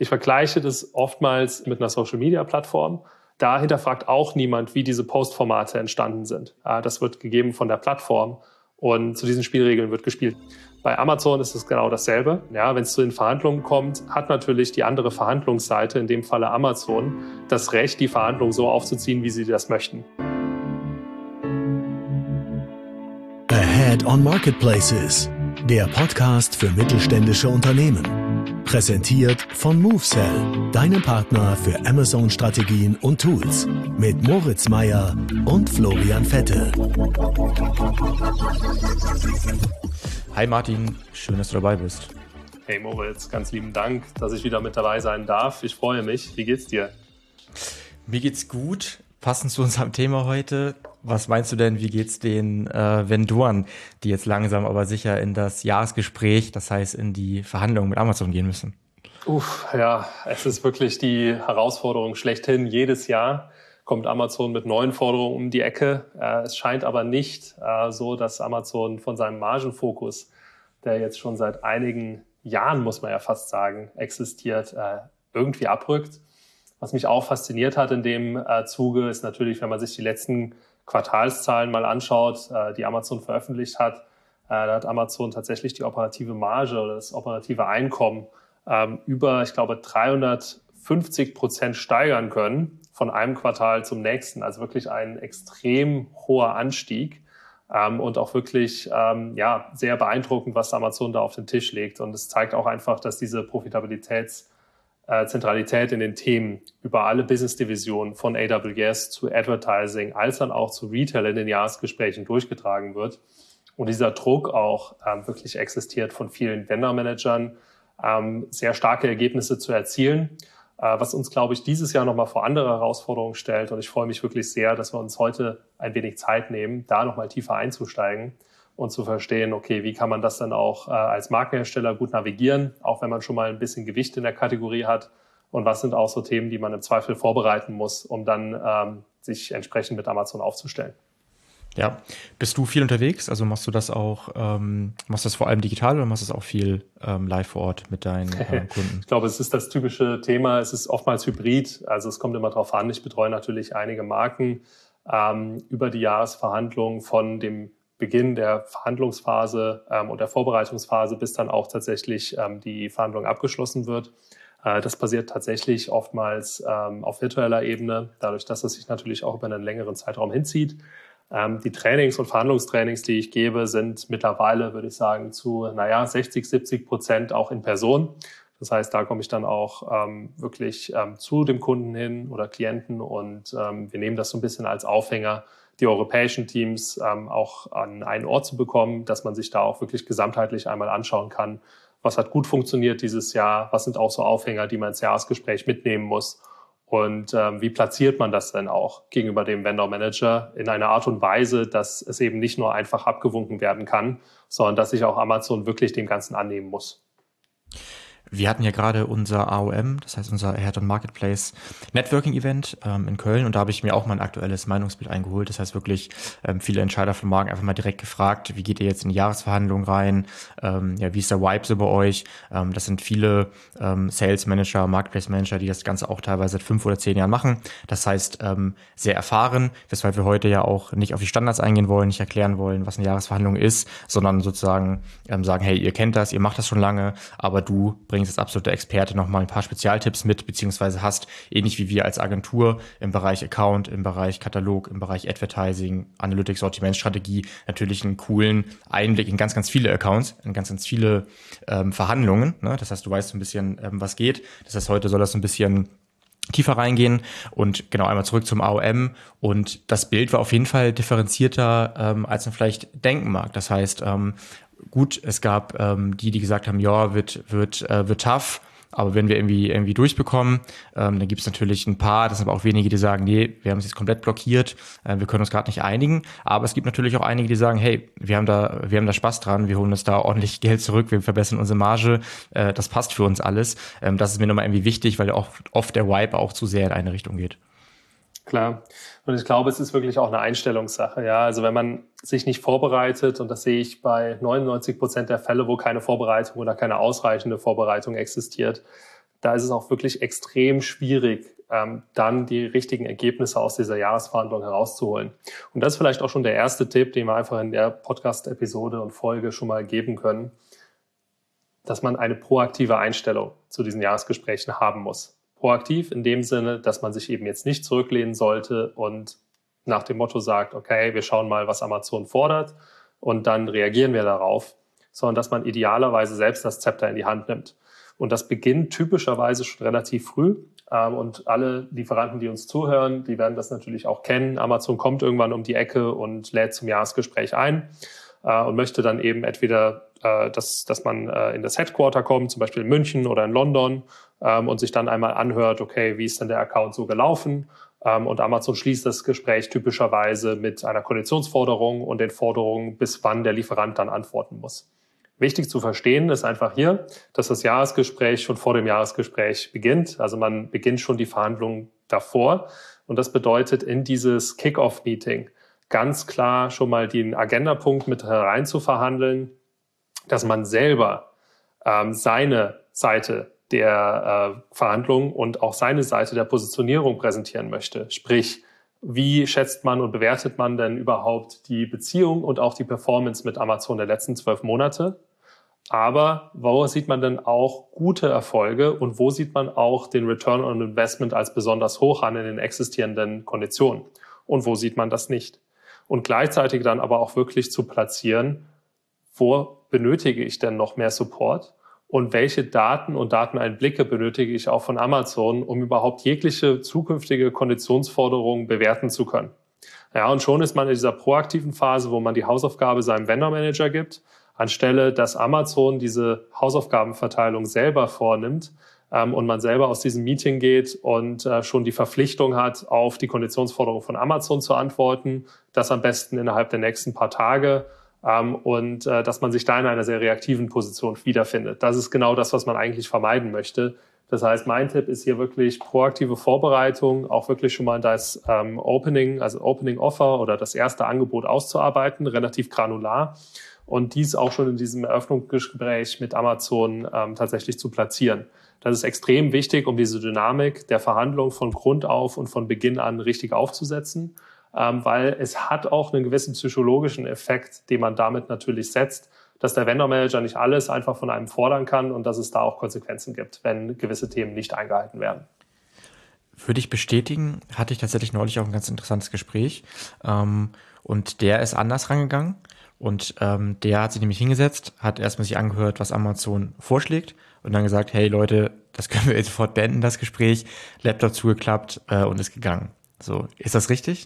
Ich vergleiche das oftmals mit einer Social-Media-Plattform. Da hinterfragt auch niemand, wie diese Postformate entstanden sind. Das wird gegeben von der Plattform und zu diesen Spielregeln wird gespielt. Bei Amazon ist es genau dasselbe. Ja, wenn es zu den Verhandlungen kommt, hat natürlich die andere Verhandlungsseite, in dem Falle Amazon, das Recht, die Verhandlungen so aufzuziehen, wie sie das möchten. Ahead on Marketplaces, der Podcast für mittelständische Unternehmen. Präsentiert von MoveSell, deinem Partner für Amazon-Strategien und Tools. Mit Moritz Meyer und Florian Vettel. Hi Martin, schön, dass du dabei bist. Hey Moritz, ganz lieben Dank, dass ich wieder mit dabei sein darf. Ich freue mich. Wie geht's dir? Mir geht's gut. Passend zu unserem Thema heute. Was meinst du denn, wie geht's den Vendoren, die jetzt langsam aber sicher in das Jahresgespräch, das heißt in die Verhandlungen mit Amazon gehen müssen? Ja, es ist wirklich die Herausforderung schlechthin. Jedes Jahr kommt Amazon mit neuen Forderungen um die Ecke. Es scheint aber nicht so, dass Amazon von seinem Margenfokus, der jetzt schon seit einigen Jahren, muss man ja fast sagen, existiert, irgendwie abrückt. Was mich auch fasziniert hat in dem Zuge, ist natürlich, wenn man sich die letzten Quartalszahlen mal anschaut, die Amazon veröffentlicht hat. Da hat Amazon tatsächlich die operative Marge oder das operative Einkommen über, ich glaube, 350% steigern können von einem Quartal zum nächsten. Also wirklich ein extrem hoher Anstieg und auch wirklich sehr beeindruckend, was Amazon da auf den Tisch legt. Und es zeigt auch einfach, dass diese Zentralität in den Themen über alle Business-Divisionen von AWS zu Advertising als dann auch zu Retail in den Jahresgesprächen durchgetragen wird. Und dieser Druck auch wirklich existiert von vielen Vendor-Managern, sehr starke Ergebnisse zu erzielen, was uns, glaube ich, dieses Jahr nochmal vor andere Herausforderungen stellt. Und ich freue mich wirklich sehr, dass wir uns heute ein wenig Zeit nehmen, da nochmal tiefer einzusteigen und zu verstehen, okay, wie kann man das dann auch als Markenhersteller gut navigieren, auch wenn man schon mal ein bisschen Gewicht in der Kategorie hat. Und was sind auch so Themen, die man im Zweifel vorbereiten muss, um dann sich entsprechend mit Amazon aufzustellen. Ja, bist du viel unterwegs? Also machst du das auch, machst du das vor allem digital oder machst du das auch viel live vor Ort mit deinen Kunden? Ich glaube, es ist das typische Thema. Es ist oftmals hybrid. Also es kommt immer drauf an. Ich betreue natürlich einige Marken über die Jahresverhandlungen von dem Beginn der Verhandlungsphase und der Vorbereitungsphase, bis dann auch tatsächlich die Verhandlung abgeschlossen wird. Das passiert tatsächlich oftmals auf virtueller Ebene, dadurch, dass es sich natürlich auch über einen längeren Zeitraum hinzieht. Die Trainings und Verhandlungstrainings, die ich gebe, sind mittlerweile, würde ich sagen, zu 60-70% auch in Person. Das heißt, da komme ich dann auch wirklich zu dem Kunden hin oder Klienten und wir nehmen das so ein bisschen als Aufhänger, die europäischen Teams auch an einen Ort zu bekommen, dass man sich da auch wirklich gesamtheitlich einmal anschauen kann, was hat gut funktioniert dieses Jahr, was sind auch so Aufhänger, die man ins Jahresgespräch mitnehmen muss und wie platziert man das denn auch gegenüber dem Vendor Manager in einer Art und Weise, dass es eben nicht nur einfach abgewunken werden kann, sondern dass sich auch Amazon wirklich dem Ganzen annehmen muss. Wir hatten ja gerade unser AOM, das heißt unser Ahead on Marketplace Networking Event in Köln und da habe ich mir auch mal ein aktuelles Meinungsbild eingeholt. Das heißt wirklich viele Entscheider von Marken einfach mal direkt gefragt, wie geht ihr jetzt in die Jahresverhandlungen rein? Wie ist der Vibe so bei euch? Das sind viele Sales Manager, Marketplace Manager, die das Ganze auch teilweise seit 5 oder 10 Jahren machen. Das heißt sehr erfahren, weshalb wir heute ja auch nicht auf die Standards eingehen wollen, nicht erklären wollen, was eine Jahresverhandlung ist, sondern sozusagen sagen, hey, ihr kennt das, ihr macht das schon lange, aber du bringst als absoluter Experte nochmal ein paar Spezialtipps mit, beziehungsweise hast, ähnlich wie wir als Agentur im Bereich Account, im Bereich Katalog, im Bereich Advertising, Analytics, Sortimentsstrategie, natürlich einen coolen Einblick in ganz, ganz viele Accounts, in ganz, ganz viele Verhandlungen. Ne? Das heißt, du weißt so ein bisschen, was geht. Das heißt, heute soll das so ein bisschen tiefer reingehen und genau einmal zurück zum AOM und das Bild war auf jeden Fall differenzierter, als man vielleicht denken mag. Das heißt, gut, es gab die gesagt haben, ja, wird tough, aber wenn wir irgendwie durchbekommen, dann gibt es natürlich ein paar, das sind aber auch wenige, die sagen, nee, wir haben es jetzt komplett blockiert, wir können uns gerade nicht einigen, aber es gibt natürlich auch einige, die sagen, hey, wir haben da Spaß dran, wir holen uns da ordentlich Geld zurück, wir verbessern unsere Marge, das passt für uns alles. Das ist mir nochmal irgendwie wichtig, weil oft der Vibe auch zu sehr in eine Richtung geht. Klar. Und ich glaube, es ist wirklich auch eine Einstellungssache. Ja, also wenn man sich nicht vorbereitet, und das sehe ich bei 99% der Fälle, wo keine Vorbereitung oder keine ausreichende Vorbereitung existiert, da ist es auch wirklich extrem schwierig, dann die richtigen Ergebnisse aus dieser Jahresverhandlung herauszuholen. Und das ist vielleicht auch schon der erste Tipp, den wir einfach in der Podcast-Episode und Folge schon mal geben können, dass man eine proaktive Einstellung zu diesen Jahresgesprächen haben muss. Proaktiv in dem Sinne, dass man sich eben jetzt nicht zurücklehnen sollte und nach dem Motto sagt, okay, wir schauen mal, was Amazon fordert und dann reagieren wir darauf, sondern dass man idealerweise selbst das Zepter in die Hand nimmt. Und das beginnt typischerweise schon relativ früh. Und alle Lieferanten, die uns zuhören, die werden das natürlich auch kennen. Amazon kommt irgendwann um die Ecke und lädt zum Jahresgespräch ein und möchte dann eben entweder, dass man in das Headquarter kommt, zum Beispiel in München oder in London, und sich dann einmal anhört, okay, wie ist denn der Account so gelaufen? Und Amazon schließt das Gespräch typischerweise mit einer Konditionsforderung und den Forderungen, bis wann der Lieferant dann antworten muss. Wichtig zu verstehen ist einfach hier, dass das Jahresgespräch schon vor dem Jahresgespräch beginnt. Also man beginnt schon die Verhandlungen davor. Und das bedeutet, in dieses Kick-Off-Meeting ganz klar schon mal den Agendapunkt mit herein zu verhandeln, dass man selber seine Seite der Verhandlungen und auch seine Seite der Positionierung präsentieren möchte. Sprich, wie schätzt man und bewertet man denn überhaupt die Beziehung und auch die Performance mit Amazon der letzten 12 Monate? Aber wo sieht man denn auch gute Erfolge und wo sieht man auch den Return on Investment als besonders hoch an in den existierenden Konditionen? Und wo sieht man das nicht? Und gleichzeitig dann aber auch wirklich zu platzieren, wo benötige ich denn noch mehr Support? Und welche Daten und Dateneinblicke benötige ich auch von Amazon, um überhaupt jegliche zukünftige Konditionsforderungen bewerten zu können? Ja, und schon ist man in dieser proaktiven Phase, wo man die Hausaufgabe seinem Vendor-Manager gibt, anstelle dass Amazon diese Hausaufgabenverteilung selber vornimmt und man selber aus diesem Meeting geht und schon die Verpflichtung hat, auf die Konditionsforderung von Amazon zu antworten, das am besten innerhalb der nächsten paar Tage, und dass man sich da in einer sehr reaktiven Position wiederfindet. Das ist genau das, was man eigentlich vermeiden möchte. Das heißt, mein Tipp ist hier wirklich proaktive Vorbereitung, auch wirklich schon mal das Opening Offer oder das erste Angebot auszuarbeiten, relativ granular, und dies auch schon in diesem Eröffnungsgespräch mit Amazon tatsächlich zu platzieren. Das ist extrem wichtig, um diese Dynamik der Verhandlung von Grund auf und von Beginn an richtig aufzusetzen, weil es hat auch einen gewissen psychologischen Effekt, den man damit natürlich setzt, dass der Vendor-Manager nicht alles einfach von einem fordern kann und dass es da auch Konsequenzen gibt, wenn gewisse Themen nicht eingehalten werden. Würde ich bestätigen, hatte ich tatsächlich neulich auch ein ganz interessantes Gespräch, und der ist anders rangegangen und der hat sich nämlich hingesetzt, hat erstmal sich angehört, was Amazon vorschlägt und dann gesagt, hey Leute, das können wir jetzt sofort beenden, das Gespräch, Laptop zugeklappt und ist gegangen. So, ist das richtig?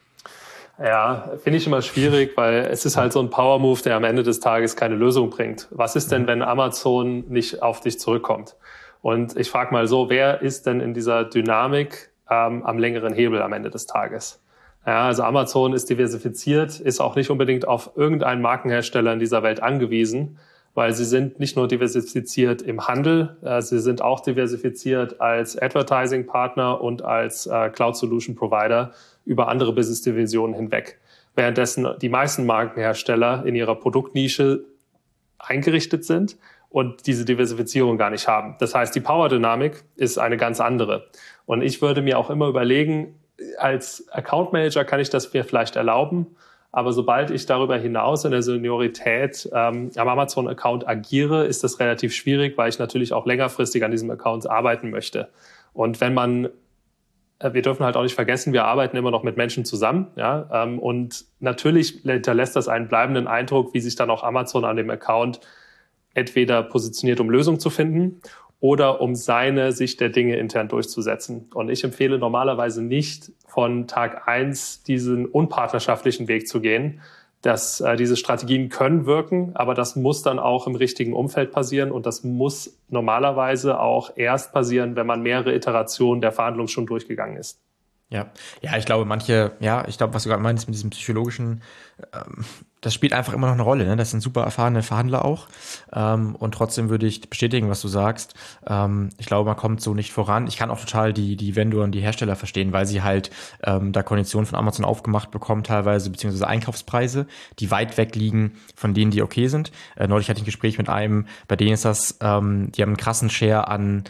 Ja, finde ich immer schwierig, weil es ist halt so ein Power-Move, der am Ende des Tages keine Lösung bringt. Was ist denn, wenn Amazon nicht auf dich zurückkommt? Und ich frage mal so, wer ist denn in dieser Dynamik am längeren Hebel am Ende des Tages? Ja, also Amazon ist diversifiziert, ist auch nicht unbedingt auf irgendeinen Markenhersteller in dieser Welt angewiesen, weil sie sind nicht nur diversifiziert im Handel, sie sind auch diversifiziert als Advertising-Partner und als Cloud-Solution-Provider über andere Business-Divisionen hinweg. Währenddessen die meisten Markenhersteller in ihrer Produktnische eingerichtet sind und diese Diversifizierung gar nicht haben. Das heißt, die Power-Dynamik ist eine ganz andere. Und ich würde mir auch immer überlegen, als Account-Manager kann ich das mir vielleicht erlauben, aber sobald ich darüber hinaus in der Seniorität am Amazon-Account agiere, ist das relativ schwierig, weil ich natürlich auch längerfristig an diesem Account arbeiten möchte. Und wir dürfen halt auch nicht vergessen, wir arbeiten immer noch mit Menschen zusammen, ja, und natürlich hinterlässt das einen bleibenden Eindruck, wie sich dann auch Amazon an dem Account entweder positioniert, um Lösungen zu finden oder um seine Sicht der Dinge intern durchzusetzen. Und ich empfehle normalerweise nicht, von Tag 1 diesen unpartnerschaftlichen Weg zu gehen. Diese Strategien können wirken, aber das muss dann auch im richtigen Umfeld passieren und das muss normalerweise auch erst passieren, wenn man mehrere Iterationen der Verhandlung schon durchgegangen ist. Ja, ich glaube, was du gerade meinst mit diesem psychologischen Das spielt einfach immer noch eine Rolle, ne? Das sind super erfahrene Verhandler auch. Und trotzdem würde ich bestätigen, was du sagst. Ich glaube, man kommt so nicht voran. Ich kann auch total die Vendor und die Hersteller verstehen, weil sie halt da Konditionen von Amazon aufgemacht bekommen teilweise, beziehungsweise Einkaufspreise, die weit weg liegen von denen, die okay sind. Neulich hatte ich ein Gespräch mit einem, bei denen ist das, die haben einen krassen Share an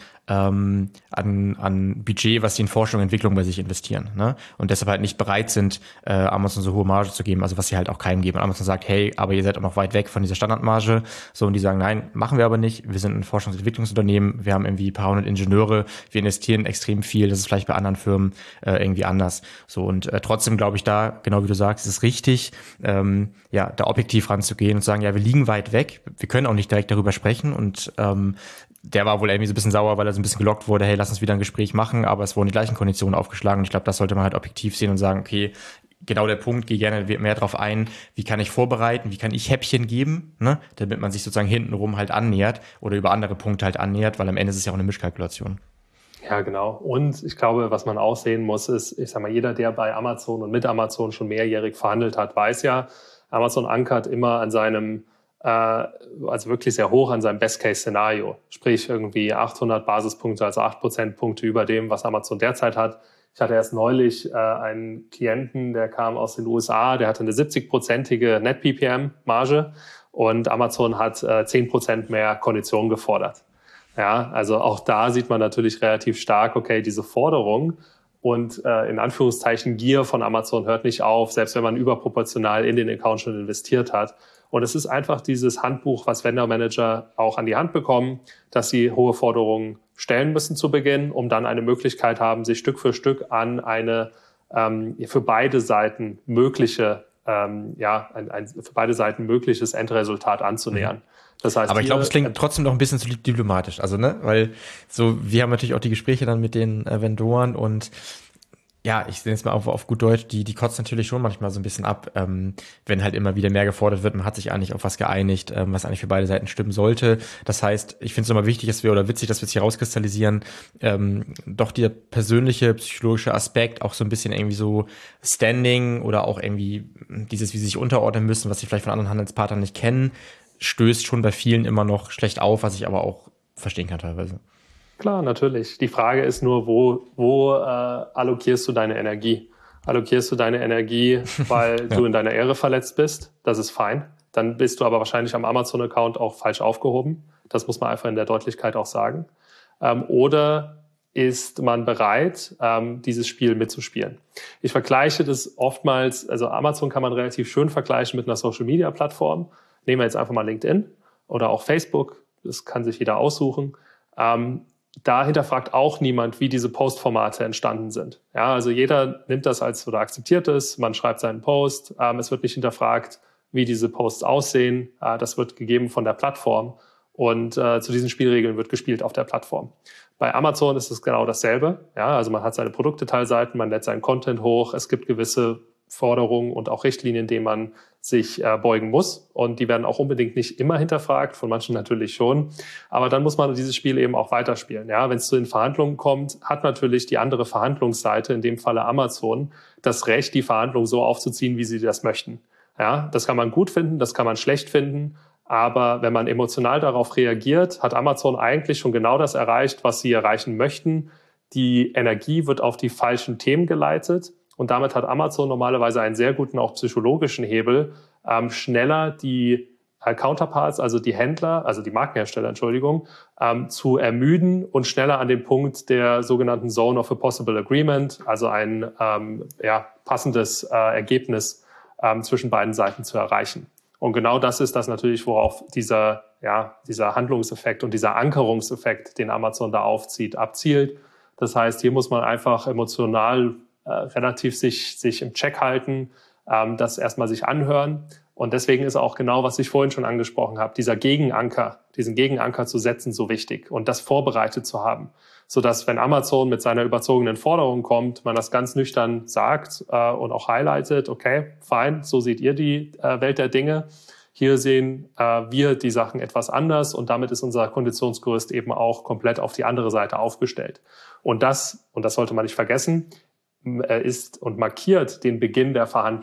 Budget, was sie in Forschung und Entwicklung bei sich investieren, ne? Und deshalb halt nicht bereit sind, Amazon so hohe Marge zu geben, also was sie halt auch keinem geben. Und Amazon sagt, hey, aber ihr seid auch noch weit weg von dieser Standardmarge. So, und die sagen, nein, machen wir aber nicht. Wir sind ein Forschungs- und Entwicklungsunternehmen. Wir haben irgendwie ein paar hundert Ingenieure. Wir investieren extrem viel. Das ist vielleicht bei anderen Firmen irgendwie anders. So, und trotzdem glaube ich da, genau wie du sagst, ist es richtig, da objektiv ranzugehen und zu sagen, ja, wir liegen weit weg. Wir können auch nicht direkt darüber sprechen und der war wohl irgendwie so ein bisschen sauer, weil er so ein bisschen gelockt wurde, hey, lass uns wieder ein Gespräch machen, aber es wurden die gleichen Konditionen aufgeschlagen. Und ich glaube, das sollte man halt objektiv sehen und sagen, okay, genau der Punkt, gehe gerne mehr drauf ein, wie kann ich vorbereiten, wie kann ich Häppchen geben, ne, damit man sich sozusagen hintenrum halt annähert oder über andere Punkte halt annähert, weil am Ende ist es ja auch eine Mischkalkulation. Ja, genau. Und ich glaube, was man auch sehen muss, ist, ich sag mal, jeder, der bei Amazon und mit Amazon schon mehrjährig verhandelt hat, weiß ja, Amazon ankert immer an seinem also wirklich sehr hoch an seinem Best-Case-Szenario. Sprich irgendwie 800 Basispunkte, also 8 Prozentpunkte über dem, was Amazon derzeit hat. Ich hatte erst neulich einen Klienten, der kam aus den USA, der hatte eine 70-prozentige Net-PPM-Marge und Amazon hat 10% mehr Konditionen gefordert. Ja, also auch da sieht man natürlich relativ stark, okay, diese Forderung und in Anführungszeichen Gier von Amazon hört nicht auf, selbst wenn man überproportional in den Account schon investiert hat. Und es ist einfach dieses Handbuch, was Vendor Manager auch an die Hand bekommen, dass sie hohe Forderungen stellen müssen zu Beginn, um dann eine Möglichkeit haben, sich Stück für Stück an eine für beide Seiten mögliche, für beide Seiten mögliches Endresultat anzunähern. Das heißt, aber ich glaube, es klingt trotzdem noch ein bisschen zu diplomatisch, also ne, weil so wir haben natürlich auch die Gespräche dann mit den Vendoren und ja, ich sehe jetzt mal auf gut Deutsch, die kotzen natürlich schon manchmal so ein bisschen ab, wenn halt immer wieder mehr gefordert wird. Man hat sich eigentlich auf was geeinigt, was eigentlich für beide Seiten stimmen sollte. Das heißt, ich finde es immer wichtig, witzig, dass wir es hier rauskristallisieren, doch der persönliche, psychologische Aspekt, auch so ein bisschen irgendwie so Standing oder auch irgendwie dieses, wie sie sich unterordnen müssen, was sie vielleicht von anderen Handelspartnern nicht kennen, stößt schon bei vielen immer noch schlecht auf, was ich aber auch verstehen kann teilweise. Klar, natürlich. Die Frage ist nur, wo allokierst du deine Energie? Allokierst du deine Energie, weil du in deiner Ehre verletzt bist? Das ist fein. Dann bist du aber wahrscheinlich am Amazon-Account auch falsch aufgehoben. Das muss man einfach in der Deutlichkeit auch sagen. Oder ist man bereit, dieses Spiel mitzuspielen? Ich vergleiche das oftmals, also Amazon kann man relativ schön vergleichen mit einer Social-Media-Plattform. Nehmen wir jetzt einfach mal LinkedIn oder auch Facebook. Das kann sich jeder aussuchen. Da hinterfragt auch niemand, wie diese Postformate entstanden sind. Ja, also jeder nimmt das als oder akzeptiert es. Man schreibt seinen Post. Es wird nicht hinterfragt, wie diese Posts aussehen. Das wird gegeben von der Plattform. Und zu diesen Spielregeln wird gespielt auf der Plattform. Bei Amazon ist es genau dasselbe. Ja, also man hat seine Produktdetailseiten, man lädt seinen Content hoch. Es gibt gewisse Forderungen und auch Richtlinien, denen man sich beugen muss. Und die werden auch unbedingt nicht immer hinterfragt, von manchen natürlich schon. Aber dann muss man dieses Spiel eben auch weiterspielen. Ja, wenn es zu den Verhandlungen kommt, hat natürlich die andere Verhandlungsseite, in dem Falle Amazon, das Recht, die Verhandlungen so aufzuziehen, wie sie das möchten. Ja, das kann man gut finden, das kann man schlecht finden. Aber wenn man emotional darauf reagiert, hat Amazon eigentlich schon genau das erreicht, was sie erreichen möchten. Die Energie wird auf die falschen Themen geleitet. Und damit hat Amazon normalerweise einen sehr guten, auch psychologischen Hebel, schneller die Counterparts, also die Händler, also die Markenhersteller, zu ermüden und schneller an den Punkt der sogenannten Zone of a Possible Agreement, also ein passendes Ergebnis zwischen beiden Seiten zu erreichen. Und genau das ist das natürlich, worauf dieser Handlungseffekt und dieser Ankerungseffekt, den Amazon da aufzieht, abzielt. Das heißt, hier muss man einfach emotional relativ sich im Check halten, das erstmal sich anhören. Und deswegen ist auch genau, was ich vorhin schon angesprochen habe, diesen Gegenanker zu setzen, so wichtig und das vorbereitet zu haben, sodass, wenn Amazon mit seiner überzogenen Forderung kommt, man das ganz nüchtern sagt und auch highlightet, okay, fein, so seht ihr die Welt der Dinge. Hier sehen wir die Sachen etwas anders und damit ist unser Konditionsgerüst eben auch komplett auf die andere Seite aufgestellt. Und das sollte man nicht vergessen, ist und markiert den Beginn der Verhandlung.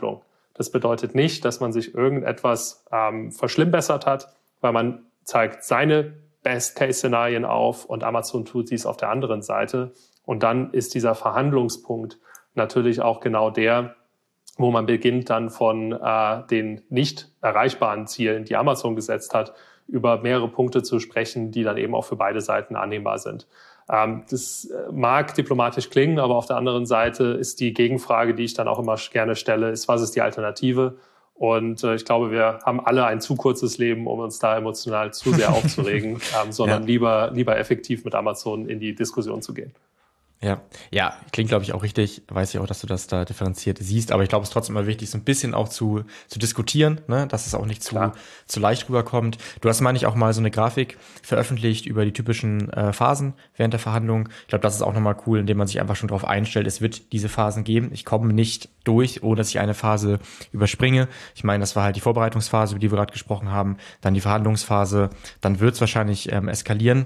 Das bedeutet nicht, dass man sich irgendetwas verschlimmbessert hat, weil man zeigt seine Best-Case-Szenarien auf und Amazon tut dies auf der anderen Seite. Und dann ist dieser Verhandlungspunkt natürlich auch genau der, wo man beginnt dann von den nicht erreichbaren Zielen, die Amazon gesetzt hat, über mehrere Punkte zu sprechen, die dann eben auch für beide Seiten annehmbar sind. Das mag diplomatisch klingen, aber auf der anderen Seite ist die Gegenfrage, die ich dann auch immer gerne stelle, ist, was ist die Alternative? Und ich glaube, wir haben alle ein zu kurzes Leben, um uns da emotional zu sehr aufzuregen, sondern lieber effektiv mit Amazon in die Diskussion zu gehen. Ja, klingt, glaube ich, auch richtig. Weiß ich auch, dass du das da differenziert siehst. Aber ich glaube, es ist trotzdem mal wichtig, so ein bisschen auch zu diskutieren, ne? Dass es auch nicht zu leicht rüberkommt. Du hast, meine ich, auch mal so eine Grafik veröffentlicht über die typischen Phasen während der Verhandlung. Ich glaube, das ist auch nochmal cool, indem man sich einfach schon darauf einstellt, es wird diese Phasen geben. Ich komme nicht durch, ohne dass ich eine Phase überspringe. Ich meine, das war halt die Vorbereitungsphase, über die wir gerade gesprochen haben. Dann die Verhandlungsphase. Dann wird es wahrscheinlich eskalieren.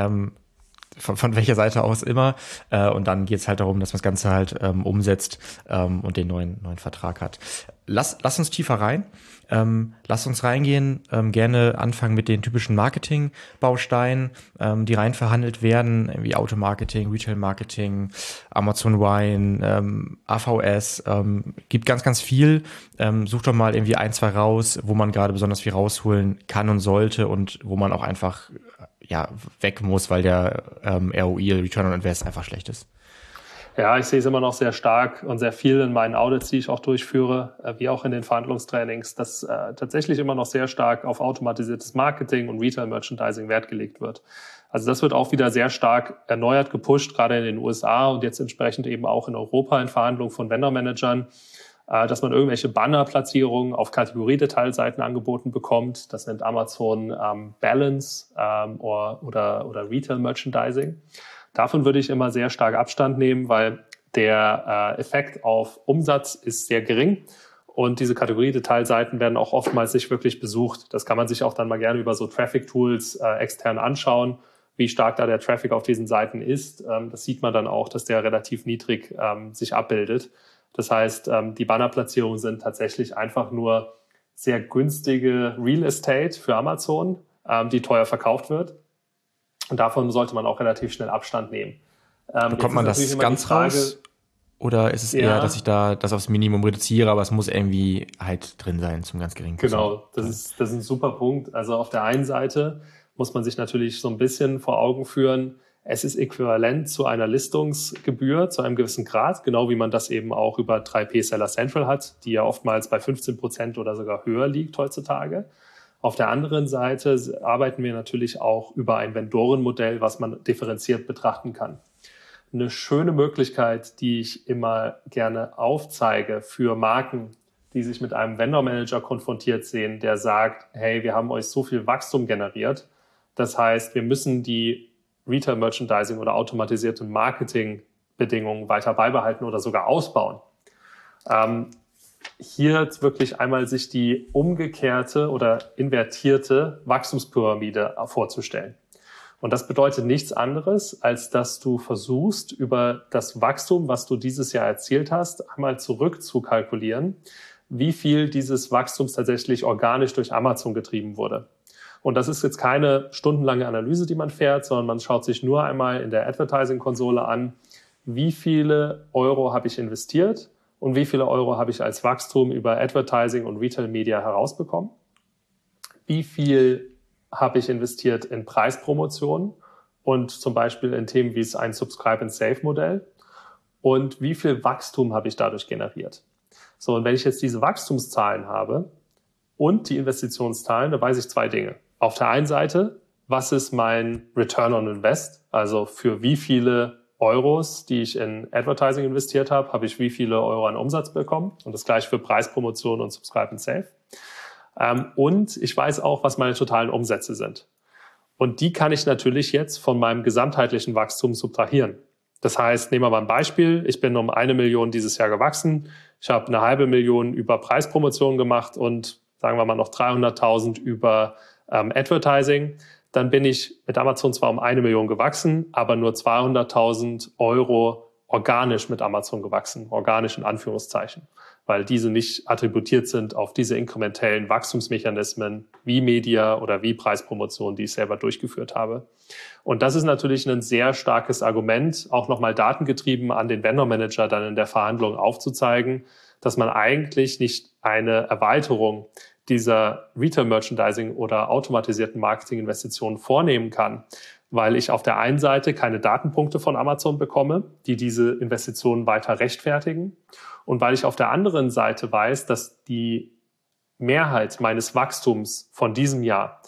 Von welcher Seite aus immer. Und dann geht es halt darum, dass man das Ganze halt umsetzt und den neuen Vertrag hat. Lass uns tiefer rein. Lass uns reingehen. Gerne anfangen mit den typischen Marketing-Bausteinen, die rein verhandelt werden, wie Automarketing, Retail-Marketing, Amazon Wine, AVS. Gibt ganz, ganz viel. Such doch mal irgendwie 1, 2 raus, wo man gerade besonders viel rausholen kann und sollte und wo man auch einfach weg muss, weil der ROI, Return on Invest, einfach schlecht ist. Ja, ich sehe es immer noch sehr stark und sehr viel in meinen Audits, die ich auch durchführe, wie auch in den Verhandlungstrainings, dass tatsächlich immer noch sehr stark auf automatisiertes Marketing und Retail-Merchandising Wert gelegt wird. Also das wird auch wieder sehr stark erneuert gepusht, gerade in den USA und jetzt entsprechend eben auch in Europa in Verhandlungen von Vendor-Managern, dass man irgendwelche Banner-Platzierungen auf Kategoriedetailseiten angeboten bekommt. Das nennt Amazon Balance oder Retail-Merchandising. Davon würde ich immer sehr stark Abstand nehmen, weil der Effekt auf Umsatz ist sehr gering und diese Kategoriedetailseiten werden auch oftmals nicht wirklich besucht. Das kann man sich auch dann mal gerne über so Traffic-Tools extern anschauen, wie stark da der Traffic auf diesen Seiten ist. Das sieht man dann auch, dass der relativ niedrig sich abbildet. Das heißt, die Bannerplatzierungen sind tatsächlich einfach nur sehr günstige Real Estate für Amazon, die teuer verkauft wird. Und davon sollte man auch relativ schnell Abstand nehmen. Bekommt man das ganz raus? Oder ist es eher, dass ich da das aufs Minimum reduziere, aber es muss irgendwie halt drin sein zum ganz geringen Prozent? Genau, das ist ein super Punkt. Also auf der einen Seite muss man sich natürlich so ein bisschen vor Augen führen, es ist äquivalent zu einer Listungsgebühr zu einem gewissen Grad, genau wie man das eben auch über 3P Seller Central hat, die ja oftmals bei 15% oder sogar höher liegt heutzutage. Auf der anderen Seite arbeiten wir natürlich auch über ein Vendorenmodell, was man differenziert betrachten kann. Eine schöne Möglichkeit, die ich immer gerne aufzeige für Marken, die sich mit einem Vendor-Manager konfrontiert sehen, der sagt, hey, wir haben euch so viel Wachstum generiert. Das heißt, wir müssen die Retail-Merchandising oder automatisierte Marketingbedingungen weiter beibehalten oder sogar ausbauen. Hier wirklich einmal sich die umgekehrte oder invertierte Wachstumspyramide vorzustellen. Und das bedeutet nichts anderes, als dass du versuchst, über das Wachstum, was du dieses Jahr erzielt hast, einmal zurück zu kalkulieren, wie viel dieses Wachstums tatsächlich organisch durch Amazon getrieben wurde. Und das ist jetzt keine stundenlange Analyse, die man fährt, sondern man schaut sich nur einmal in der Advertising-Konsole an, wie viele Euro habe ich investiert und wie viele Euro habe ich als Wachstum über Advertising und Retail-Media herausbekommen. Wie viel habe ich investiert in Preispromotion und zum Beispiel in Themen wie ein Subscribe-and-Save-Modell und wie viel Wachstum habe ich dadurch generiert. So, und wenn ich jetzt diese Wachstumszahlen habe und die Investitionszahlen, da weiß ich 2 Dinge. Auf der einen Seite, was ist mein Return on Invest? Also für wie viele Euros, die ich in Advertising investiert habe, habe ich wie viele Euro an Umsatz bekommen? Und das gleiche für Preispromotion und Subscribe and Save. Und ich weiß auch, was meine totalen Umsätze sind. Und die kann ich natürlich jetzt von meinem gesamtheitlichen Wachstum subtrahieren. Das heißt, nehmen wir mal ein Beispiel. Ich bin um 1 Million dieses Jahr gewachsen. Ich habe 500.000 über Preispromotion gemacht und sagen wir mal noch 300.000 über Advertising. Dann bin ich mit Amazon zwar um 1 Million gewachsen, aber nur 200.000 Euro organisch mit Amazon gewachsen, organisch in Anführungszeichen, weil diese nicht attributiert sind auf diese inkrementellen Wachstumsmechanismen wie Media oder wie Preispromotion, die ich selber durchgeführt habe. Und das ist natürlich ein sehr starkes Argument, auch nochmal datengetrieben an den Vendor Manager dann in der Verhandlung aufzuzeigen, dass man eigentlich nicht eine Erweiterung dieser Retail-Merchandising oder automatisierten Marketinginvestitionen vornehmen kann, weil ich auf der einen Seite keine Datenpunkte von Amazon bekomme, die diese Investitionen weiter rechtfertigen, und weil ich auf der anderen Seite weiß, dass die Mehrheit meines Wachstums von diesem Jahr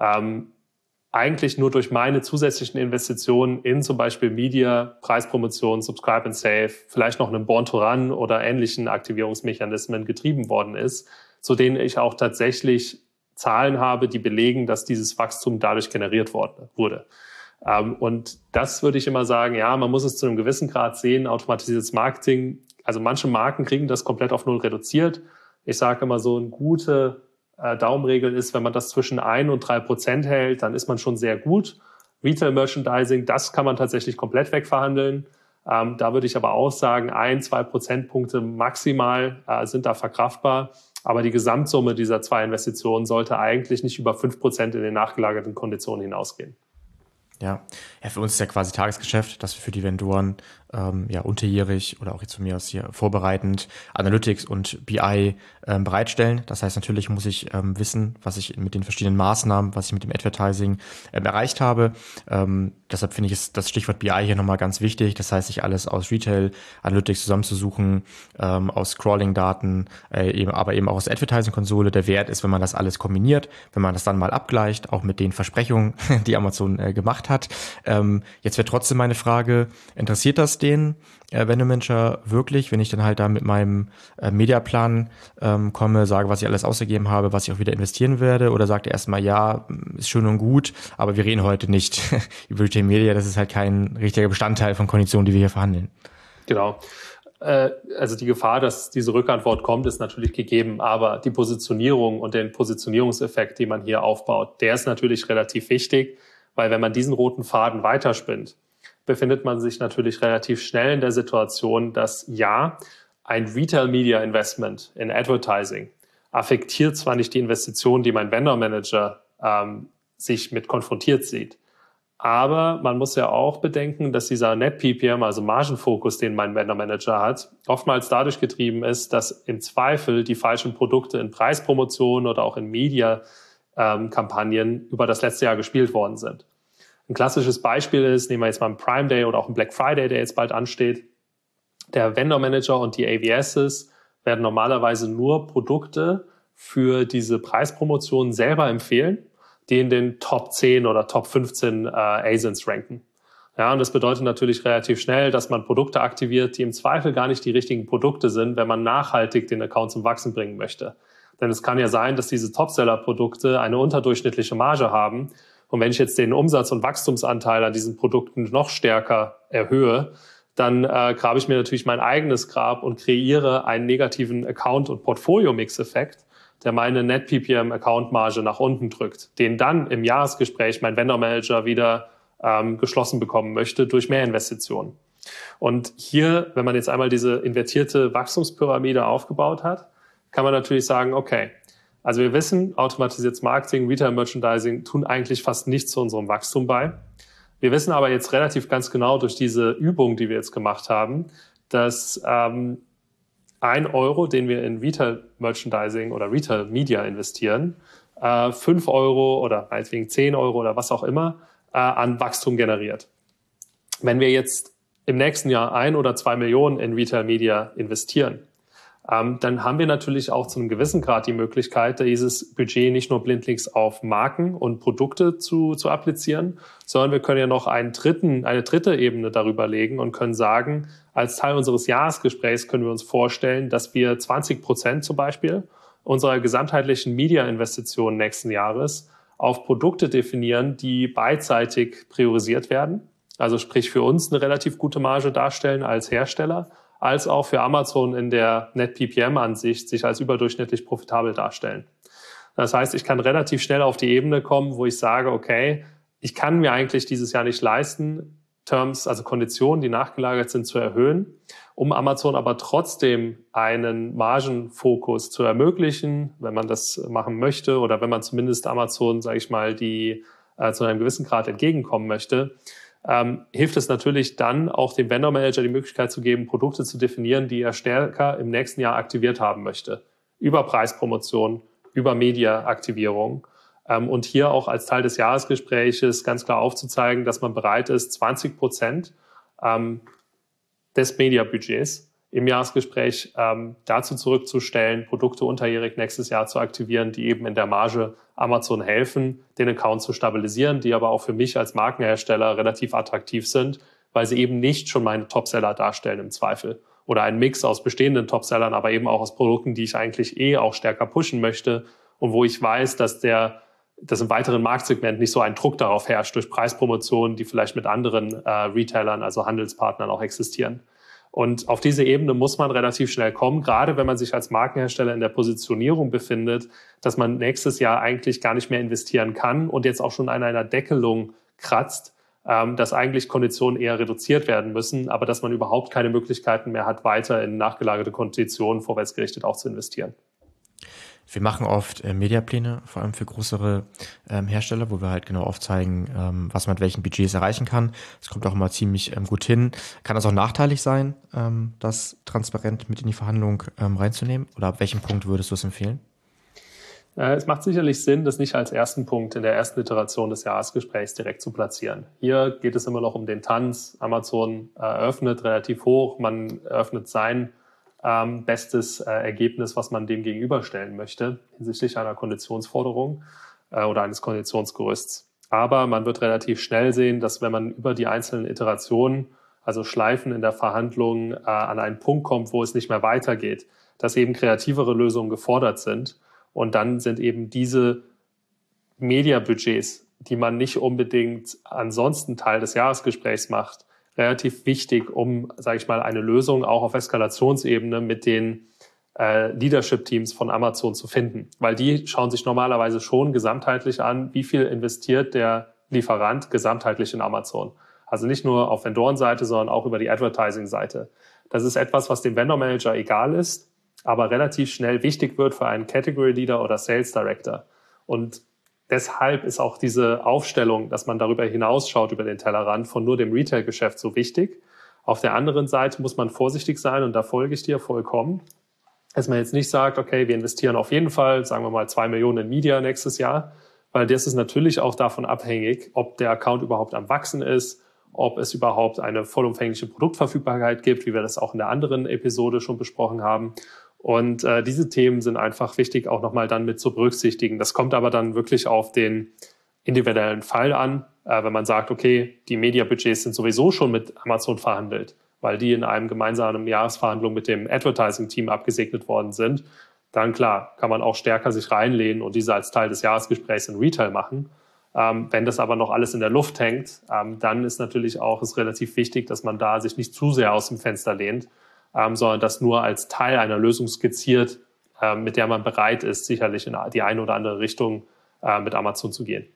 eigentlich nur durch meine zusätzlichen Investitionen in zum Beispiel Media, Preispromotion, Subscribe and Save, vielleicht noch einem Born to Run oder ähnlichen Aktivierungsmechanismen getrieben worden ist, zu denen ich auch tatsächlich Zahlen habe, die belegen, dass dieses Wachstum dadurch generiert wurde. Und das würde ich immer sagen, ja, man muss es zu einem gewissen Grad sehen, automatisiertes Marketing. Also manche Marken kriegen das komplett auf null reduziert. Ich sage immer so, eine gute Daumenregel ist, wenn man das zwischen 1 und 3% hält, dann ist man schon sehr gut. Retail Merchandising, das kann man tatsächlich komplett wegverhandeln. Da würde ich aber auch sagen, 1-2 Prozentpunkte maximal sind da verkraftbar. Aber die Gesamtsumme dieser 2 Investitionen sollte eigentlich nicht über 5% in den nachgelagerten Konditionen hinausgehen. Ja, für uns ist ja quasi Tagesgeschäft, dass wir für die Vendoren unterjährig oder auch jetzt von mir aus hier vorbereitend Analytics und BI bereitstellen. Das heißt, natürlich muss ich wissen, was ich mit den verschiedenen Maßnahmen, was ich mit dem Advertising erreicht habe. Deshalb finde ich ist das Stichwort BI hier nochmal ganz wichtig. Das heißt, sich alles aus Retail Analytics zusammenzusuchen, aus Scrolling-Daten, aber eben auch aus der Advertising-Konsole. Der Wert ist, wenn man das alles kombiniert, wenn man das dann mal abgleicht, auch mit den Versprechungen, die Amazon gemacht hat. Jetzt wäre trotzdem meine Frage, interessiert das den Vendor Manager wirklich, wenn ich dann halt da mit meinem Mediaplan komme, sage, was ich alles ausgegeben habe, was ich auch wieder investieren werde, oder sagt er erstmal, ja, ist schön und gut, aber wir reden heute nicht über Retail Media, das ist halt kein richtiger Bestandteil von Konditionen, die wir hier verhandeln. Genau. Also die Gefahr, dass diese Rückantwort kommt, ist natürlich gegeben, aber die Positionierung und den Positionierungseffekt, den man hier aufbaut, der ist natürlich relativ wichtig, weil wenn man diesen roten Faden weiterspinnt, befindet man sich natürlich relativ schnell in der Situation, dass ja, ein Retail-Media-Investment in Advertising affektiert zwar nicht die Investition, die mein Vendor-Manager sich mit konfrontiert sieht, aber man muss ja auch bedenken, dass dieser Net-PPM, also Margenfokus, den mein Vendor-Manager hat, oftmals dadurch getrieben ist, dass im Zweifel die falschen Produkte in Preispromotionen oder auch in Media-Kampagnen über das letzte Jahr gespielt worden sind. Ein klassisches Beispiel ist, nehmen wir jetzt mal einen Prime Day oder auch einen Black Friday, der jetzt bald ansteht. Der Vendor Manager und die AVSs werden normalerweise nur Produkte für diese Preispromotionen selber empfehlen, die in den Top 10 oder Top 15 ASINs ranken. Ja, und das bedeutet natürlich relativ schnell, dass man Produkte aktiviert, die im Zweifel gar nicht die richtigen Produkte sind, wenn man nachhaltig den Account zum Wachsen bringen möchte. Denn es kann ja sein, dass diese Topseller-Produkte eine unterdurchschnittliche Marge haben. Und wenn ich jetzt den Umsatz- und Wachstumsanteil an diesen Produkten noch stärker erhöhe, dann grabe ich mir natürlich mein eigenes Grab und kreiere einen negativen Account- und Portfolio-Mix-Effekt, der meine Net-PPM-Account-Marge nach unten drückt, den dann im Jahresgespräch mein Vendor-Manager wieder geschlossen bekommen möchte durch mehr Investitionen. Und hier, wenn man jetzt einmal diese invertierte Wachstumspyramide aufgebaut hat, kann man natürlich sagen, okay, also wir wissen, automatisiertes Marketing, Retail Merchandising tun eigentlich fast nichts zu unserem Wachstum bei. Wir wissen aber jetzt relativ ganz genau durch diese Übung, die wir jetzt gemacht haben, dass 1 Euro, den wir in Retail Merchandising oder Retail Media investieren, 5 Euro oder meinetwegen 10 Euro oder was auch immer an Wachstum generiert. Wenn wir jetzt im nächsten Jahr 1 oder 2 Millionen in Retail Media investieren, dann haben wir natürlich auch zu einem gewissen Grad die Möglichkeit, dieses Budget nicht nur blindlings auf Marken und Produkte zu applizieren, sondern wir können ja noch eine dritte Ebene darüber legen und können sagen, als Teil unseres Jahresgesprächs können wir uns vorstellen, dass wir 20% zum Beispiel unserer gesamtheitlichen Media-Investitionen nächsten Jahres auf Produkte definieren, die beidseitig priorisiert werden, also sprich für uns eine relativ gute Marge darstellen als Hersteller, als auch für Amazon in der Net-PPM-Ansicht sich als überdurchschnittlich profitabel darstellen. Das heißt, ich kann relativ schnell auf die Ebene kommen, wo ich sage, okay, ich kann mir eigentlich dieses Jahr nicht leisten, Terms, also Konditionen, die nachgelagert sind, zu erhöhen, um Amazon aber trotzdem einen Margenfokus zu ermöglichen, wenn man das machen möchte oder wenn man zumindest Amazon, sage ich mal, die zu einem gewissen Grad entgegenkommen möchte, hilft es natürlich dann auch dem Vendor Manager die Möglichkeit zu geben, Produkte zu definieren, die er stärker im nächsten Jahr aktiviert haben möchte. Über Preispromotion, über Media-Aktivierung. Und hier auch als Teil des Jahresgespräches ganz klar aufzuzeigen, dass man bereit ist, 20% des Media-Budgets im Jahresgespräch dazu zurückzustellen, Produkte unterjährig nächstes Jahr zu aktivieren, die eben in der Marge Amazon helfen, den Account zu stabilisieren, die aber auch für mich als Markenhersteller relativ attraktiv sind, weil sie eben nicht schon meine Topseller darstellen im Zweifel. Oder ein Mix aus bestehenden Topsellern, aber eben auch aus Produkten, die ich eigentlich auch stärker pushen möchte und wo ich weiß, dass im weiteren Marktsegment nicht so ein Druck darauf herrscht durch Preispromotionen, die vielleicht mit anderen Retailern, also Handelspartnern auch existieren. Und auf diese Ebene muss man relativ schnell kommen, gerade wenn man sich als Markenhersteller in der Positionierung befindet, dass man nächstes Jahr eigentlich gar nicht mehr investieren kann und jetzt auch schon an einer Deckelung kratzt, dass eigentlich Konditionen eher reduziert werden müssen, aber dass man überhaupt keine Möglichkeiten mehr hat, weiter in nachgelagerte Konditionen vorwärtsgerichtet auch zu investieren. Wir machen oft Mediapläne, vor allem für größere Hersteller, wo wir halt genau aufzeigen, was man mit welchen Budgets erreichen kann. Das kommt auch immer ziemlich gut hin. Kann das auch nachteilig sein, das transparent mit in die Verhandlung reinzunehmen? Oder ab welchem Punkt würdest du es empfehlen? Es macht sicherlich Sinn, das nicht als ersten Punkt in der ersten Iteration des Jahresgesprächs direkt zu platzieren. Hier geht es immer noch um den Tanz. Amazon eröffnet relativ hoch, man eröffnet sein bestes Ergebnis, was man dem gegenüberstellen möchte hinsichtlich einer Konditionsforderung oder eines Konditionsgerüsts. Aber man wird relativ schnell sehen, dass wenn man über die einzelnen Iterationen, also Schleifen in der Verhandlung, an einen Punkt kommt, wo es nicht mehr weitergeht, dass eben kreativere Lösungen gefordert sind. Und dann sind eben diese Media-Budgets, die man nicht unbedingt ansonsten Teil des Jahresgesprächs macht, relativ wichtig, um, sage ich mal, eine Lösung auch auf Eskalationsebene mit den Leadership-Teams von Amazon zu finden. Weil die schauen sich normalerweise schon gesamtheitlich an, wie viel investiert der Lieferant gesamtheitlich in Amazon. Also nicht nur auf Vendorenseite, sondern auch über die Advertising-Seite. Das ist etwas, was dem Vendor Manager egal ist, aber relativ schnell wichtig wird für einen Category Leader oder Sales Director. Und deshalb ist auch diese Aufstellung, dass man darüber hinausschaut, über den Tellerrand von nur dem Retail-Geschäft so wichtig. Auf der anderen Seite muss man vorsichtig sein und da folge ich dir vollkommen, dass man jetzt nicht sagt, okay, wir investieren auf jeden Fall, sagen wir mal 2 Millionen in Media nächstes Jahr, weil das ist natürlich auch davon abhängig, ob der Account überhaupt am Wachsen ist, ob es überhaupt eine vollumfängliche Produktverfügbarkeit gibt, wie wir das auch in der anderen Episode schon besprochen haben. Und diese Themen sind einfach wichtig, auch nochmal dann mit zu berücksichtigen. Das kommt aber dann wirklich auf den individuellen Fall an, wenn man sagt, okay, die Media-Budgets sind sowieso schon mit Amazon verhandelt, weil die in einem gemeinsamen Jahresverhandlung mit dem Advertising-Team abgesegnet worden sind. Dann klar, kann man auch stärker sich reinlehnen und diese als Teil des Jahresgesprächs in Retail machen. Wenn das aber noch alles in der Luft hängt, dann ist natürlich auch es relativ wichtig, dass man da sich nicht zu sehr aus dem Fenster lehnt, sondern das nur als Teil einer Lösung skizziert, mit der man bereit ist, sicherlich in die eine oder andere Richtung mit Amazon zu gehen.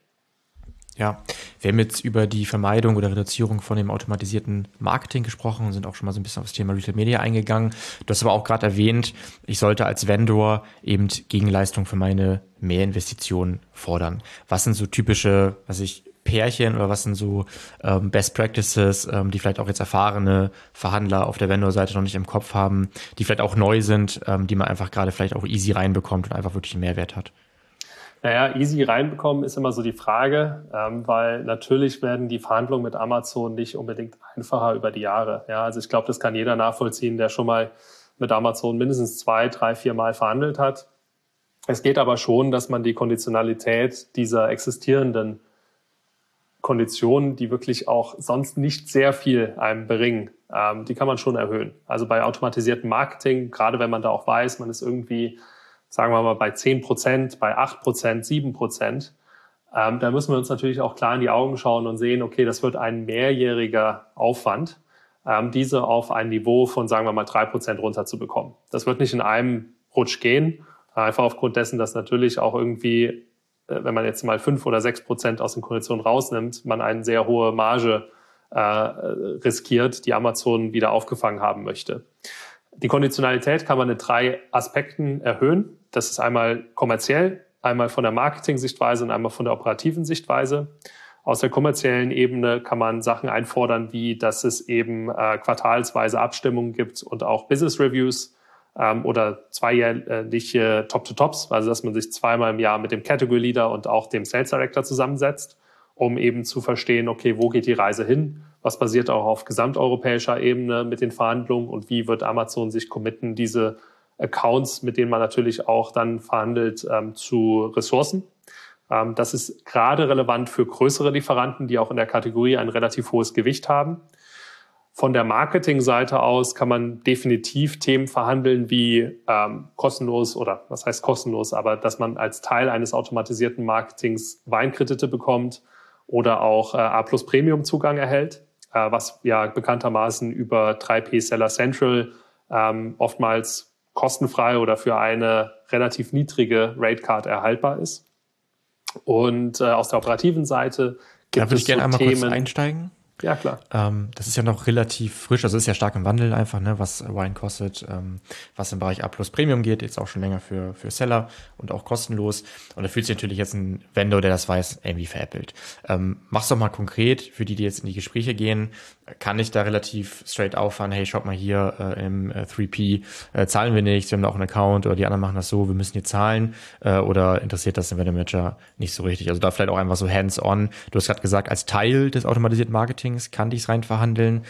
Ja, wir haben jetzt über die Vermeidung oder Reduzierung von dem automatisierten Marketing gesprochen und sind auch schon mal so ein bisschen auf das Thema Retail Media eingegangen. Du hast aber auch gerade erwähnt, ich sollte als Vendor eben Gegenleistung für meine Mehrinvestitionen fordern. Was sind so typische, Pärchen oder was sind so Best Practices, die vielleicht auch jetzt erfahrene Verhandler auf der Vendor-Seite noch nicht im Kopf haben, die vielleicht auch neu sind, die man einfach gerade vielleicht auch easy reinbekommt und einfach wirklich einen Mehrwert hat? Naja, easy reinbekommen ist immer so die Frage, weil natürlich werden die Verhandlungen mit Amazon nicht unbedingt einfacher über die Jahre. Ja, also ich glaube, das kann jeder nachvollziehen, der schon mal mit Amazon mindestens 2, 3, 4 Mal verhandelt hat. Es geht aber schon, dass man die Konditionalität dieser existierenden Konditionen, die wirklich auch sonst nicht sehr viel einem bringen, die kann man schon erhöhen. Also bei automatisiertem Marketing, gerade wenn man da auch weiß, man ist irgendwie, sagen wir mal, bei 10%, bei 8%, 7%, da müssen wir uns natürlich auch klar in die Augen schauen und sehen, okay, das wird ein mehrjähriger Aufwand, diese auf ein Niveau von, sagen wir mal, 3% runterzubekommen. Das wird nicht in einem Rutsch gehen, einfach aufgrund dessen, dass natürlich auch irgendwie, wenn man jetzt mal 5 oder 6% aus den Konditionen rausnimmt, man eine sehr hohe Marge riskiert, die Amazon wieder aufgefangen haben möchte. Die Konditionalität kann man in 3 Aspekten erhöhen. Das ist einmal kommerziell, einmal von der Marketing-Sichtweise und einmal von der operativen Sichtweise. Aus der kommerziellen Ebene kann man Sachen einfordern, wie dass es eben quartalsweise Abstimmungen gibt und auch Business Reviews oder zweijährliche Top-to-Tops, also dass man sich 2-mal im Jahr mit dem Category Leader und auch dem Sales Director zusammensetzt, um eben zu verstehen, okay, wo geht die Reise hin? Was passiert auch auf gesamteuropäischer Ebene mit den Verhandlungen und wie wird Amazon sich committen, diese Accounts, mit denen man natürlich auch dann verhandelt, zu Ressourcen. Das ist gerade relevant für größere Lieferanten, die auch in der Kategorie ein relativ hohes Gewicht haben. Von der Marketingseite aus kann man definitiv Themen verhandeln wie kostenlos oder was heißt kostenlos, aber dass man als Teil eines automatisierten Marketings Weinkredite bekommt oder auch A+ Premium Zugang erhält, was ja bekanntermaßen über 3P Seller Central oftmals kostenfrei oder für eine relativ niedrige Ratecard erhaltbar ist. Und aus der operativen Seite gibt da würde es ich gerne einmal Themen, kurz einsteigen. Ja, klar. Das ist ja noch relativ frisch, also ist ja stark im Wandel einfach, ne, was Wine kostet, was im Bereich A+ Premium geht, jetzt auch schon länger für Seller und auch kostenlos. Und da fühlt sich natürlich jetzt ein Vendor, der das weiß, irgendwie veräppelt. Mach's doch mal konkret, für die jetzt in die Gespräche gehen, kann ich da relativ straight auffahren, hey, schaut mal hier, im 3P zahlen wir nichts, wir haben da auch einen Account oder die anderen machen das so, wir müssen hier zahlen, oder interessiert das den Vendor Manager nicht so richtig? Also da vielleicht auch einfach so hands-on. Du hast gerade gesagt, als Teil des automatisierten Marketings kann ich es rein verhandeln.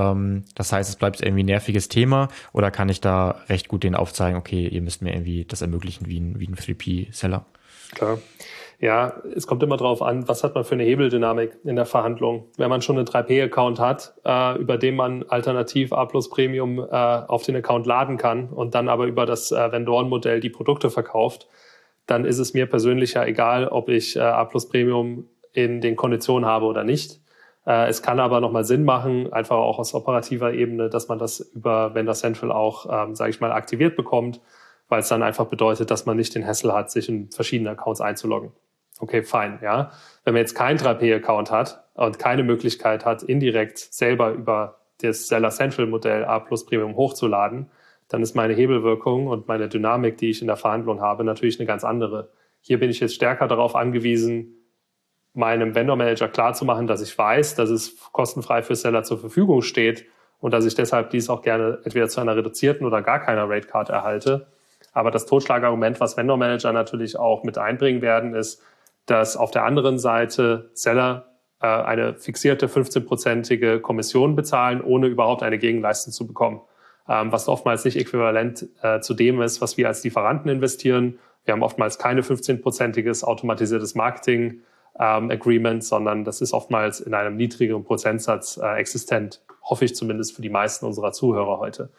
Das heißt, es bleibt irgendwie ein nerviges Thema oder kann ich da recht gut denen aufzeigen, okay, ihr müsst mir irgendwie das ermöglichen wie ein 3P-Seller? Klar. Ja, es kommt immer drauf an, was hat man für eine Hebeldynamik in der Verhandlung. Wenn man schon einen 3P-Account hat, über den man alternativ A+ Premium auf den Account laden kann und dann aber über das Vendorenmodell die Produkte verkauft, dann ist es mir persönlich ja egal, ob ich A+ Premium in den Konditionen habe oder nicht. Es kann aber nochmal Sinn machen, einfach auch aus operativer Ebene, dass man das über Vendor Central auch, sage ich mal, aktiviert bekommt, weil es dann einfach bedeutet, dass man nicht den Hassel hat, sich in verschiedene Accounts einzuloggen. Okay, fein, ja. Wenn man jetzt keinen 3P-Account hat und keine Möglichkeit hat, indirekt selber über das Seller Central Modell A+ Premium hochzuladen, dann ist meine Hebelwirkung und meine Dynamik, die ich in der Verhandlung habe, natürlich eine ganz andere. Hier bin ich jetzt stärker darauf angewiesen, meinem Vendor-Manager klarzumachen, dass ich weiß, dass es kostenfrei für Seller zur Verfügung steht und dass ich deshalb dies auch gerne entweder zu einer reduzierten oder gar keiner Ratecard erhalte. Aber das Totschlagargument, was Vendor-Manager natürlich auch mit einbringen werden, ist, dass auf der anderen Seite Seller eine fixierte 15%ige Kommission bezahlen, ohne überhaupt eine Gegenleistung zu bekommen. Was oftmals nicht äquivalent zu dem ist, was wir als Lieferanten investieren. Wir haben oftmals keine 15%iges automatisiertes Marketing Agreement, sondern das ist oftmals in einem niedrigeren Prozentsatz existent, hoffe ich zumindest für die meisten unserer Zuhörer heute.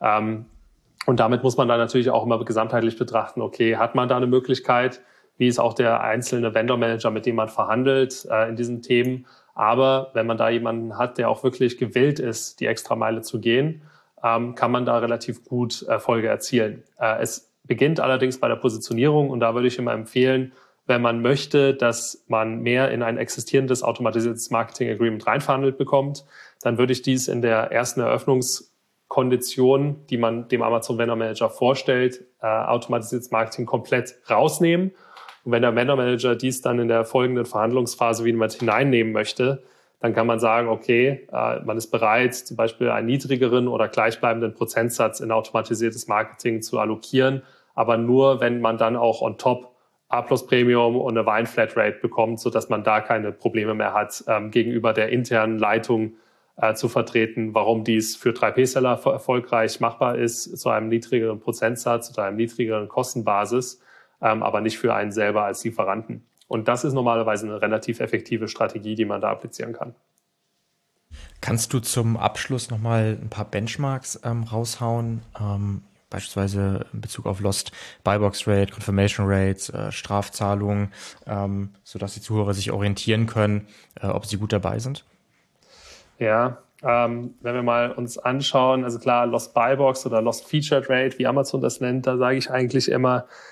Und damit muss man dann natürlich auch immer gesamtheitlich betrachten, okay, hat man da eine Möglichkeit, wie ist auch der einzelne Vendor-Manager, mit dem man verhandelt in diesen Themen. Aber wenn man da jemanden hat, der auch wirklich gewillt ist, die Extrameile zu gehen, kann man da relativ gut Erfolge erzielen. Es beginnt allerdings bei der Positionierung und da würde ich immer empfehlen, wenn man möchte, dass man mehr in ein existierendes automatisiertes Marketing-Agreement reinverhandelt bekommt, dann würde ich dies in der ersten Eröffnungskondition, die man dem Amazon Vendor Manager vorstellt, automatisiertes Marketing komplett rausnehmen. Und wenn der Vendor Manager dies dann in der folgenden Verhandlungsphase wieder mit hineinnehmen möchte, dann kann man sagen, okay, man ist bereit, zum Beispiel einen niedrigeren oder gleichbleibenden Prozentsatz in automatisiertes Marketing zu allokieren, aber nur, wenn man dann auch on top A+ Premium und eine Wein-Flatrate bekommt, sodass man da keine Probleme mehr hat, gegenüber der internen Leitung zu vertreten, warum dies für 3P-Seller erfolgreich machbar ist, zu einem niedrigeren Prozentsatz oder einem niedrigeren Kostenbasis, aber nicht für einen selber als Lieferanten. Und das ist normalerweise eine relativ effektive Strategie, die man da applizieren kann. Kannst du zum Abschluss nochmal ein paar Benchmarks raushauen? Beispielsweise in Bezug auf Lost Buybox Rate, Confirmation Rates, Strafzahlungen, sodass die Zuhörer sich orientieren können, ob sie gut dabei sind? Ja, wenn wir mal uns anschauen, also klar, Lost Buybox oder Lost Featured Rate, wie Amazon das nennt, da sage ich eigentlich immer,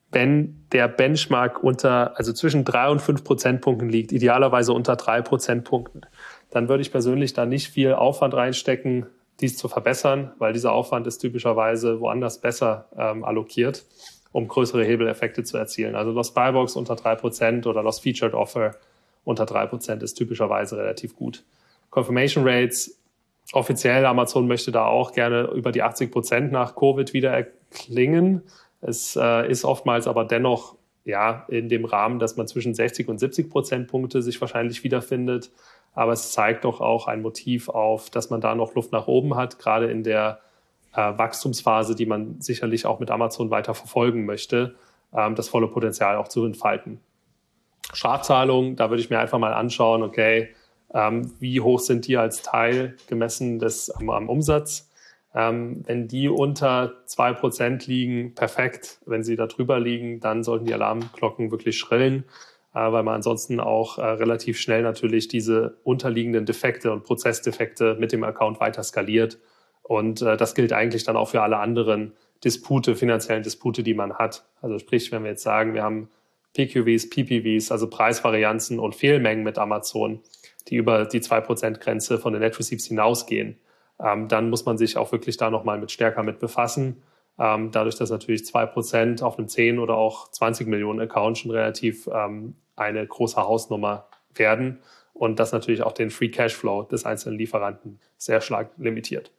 wenn der Benchmark also zwischen 3 und 5 Prozentpunkten liegt, idealerweise unter 3 Prozentpunkten, dann würde ich persönlich da nicht viel Aufwand reinstecken, dies zu verbessern, weil dieser Aufwand ist typischerweise woanders besser allokiert, um größere Hebeleffekte zu erzielen. Also Lost Buy Box unter 3% oder Lost Featured Offer unter 3% ist typischerweise relativ gut. Confirmation Rates, offiziell Amazon möchte da auch gerne über die 80% nach Covid wieder erklingen. Es ist oftmals aber dennoch in dem Rahmen, dass man zwischen 60 und 70 Prozentpunkte sich wahrscheinlich wiederfindet. Aber es zeigt doch auch ein Motiv auf, dass man da noch Luft nach oben hat, gerade in der Wachstumsphase, die man sicherlich auch mit Amazon weiter verfolgen möchte, das volle Potenzial auch zu entfalten. Strafzahlungen, da würde ich mir einfach mal anschauen, okay, wie hoch sind die als Teil gemessen am Umsatz? Wenn die unter 2% liegen, perfekt. Wenn sie da drüber liegen, dann sollten die Alarmglocken wirklich schrillen, weil man ansonsten auch relativ schnell natürlich diese unterliegenden Defekte und Prozessdefekte mit dem Account weiter skaliert. Und das gilt eigentlich dann auch für alle anderen finanziellen Dispute, die man hat. Also sprich, wenn wir jetzt sagen, wir haben PQVs, PPVs, also Preisvarianzen und Fehlmengen mit Amazon, die über die 2%-Grenze von den Net Receipts hinausgehen, dann muss man sich auch wirklich da nochmal stärker mit befassen. Dadurch, dass natürlich 2% auf einem 10 oder auch 20 Millionen Account schon relativ eine große Hausnummer werden und das natürlich auch den Free Cashflow des einzelnen Lieferanten sehr stark limitiert.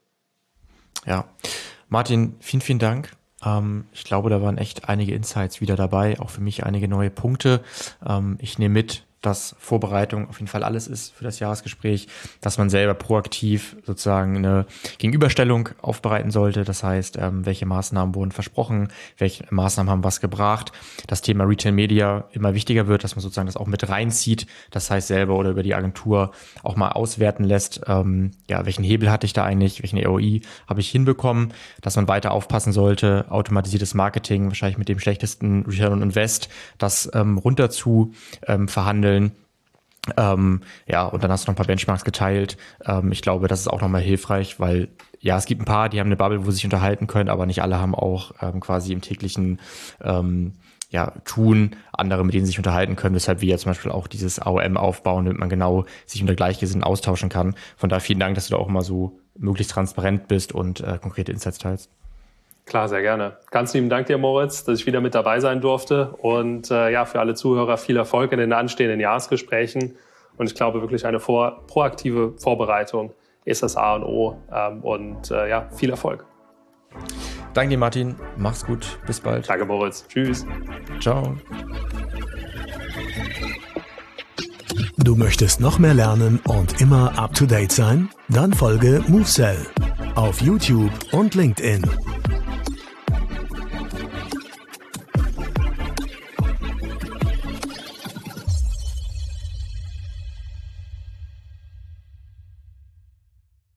Ja, Martin, vielen, vielen Dank. Ich glaube, da waren echt einige Insights wieder dabei, auch für mich einige neue Punkte. Ich nehme mit, dass Vorbereitung auf jeden Fall alles ist für das Jahresgespräch, dass man selber proaktiv sozusagen eine Gegenüberstellung aufbereiten sollte. Das heißt, welche Maßnahmen wurden versprochen, welche Maßnahmen haben was gebracht. Das Thema Retail Media immer wichtiger wird, dass man sozusagen das auch mit reinzieht. Das heißt, selber oder über die Agentur auch mal auswerten lässt, welchen Hebel hatte ich da eigentlich, welchen ROI habe ich hinbekommen, dass man weiter aufpassen sollte, automatisiertes Marketing, wahrscheinlich mit dem schlechtesten Return on Invest, das runter zu verhandeln. Und dann hast du noch ein paar Benchmarks geteilt. Ich glaube, das ist auch nochmal hilfreich, weil es gibt ein paar, die haben eine Bubble, wo sie sich unterhalten können, aber nicht alle haben auch quasi im täglichen Tun andere, mit denen sie sich unterhalten können, weshalb wir ja zum Beispiel auch dieses AOM aufbauen, damit man genau sich unter Gleichgesinnten austauschen kann. Von daher vielen Dank, dass du da auch immer so möglichst transparent bist und konkrete Insights teilst. Klar, sehr gerne. Ganz lieben Dank dir, Moritz, dass ich wieder mit dabei sein durfte. Und für alle Zuhörer viel Erfolg in den anstehenden Jahresgesprächen. Und ich glaube, wirklich eine proaktive Vorbereitung ist das A und O. Viel Erfolg. Danke dir, Martin. Mach's gut. Bis bald. Danke, Moritz. Tschüss. Ciao. Du möchtest noch mehr lernen und immer up to date sein? Dann folge MoveSell auf YouTube und LinkedIn.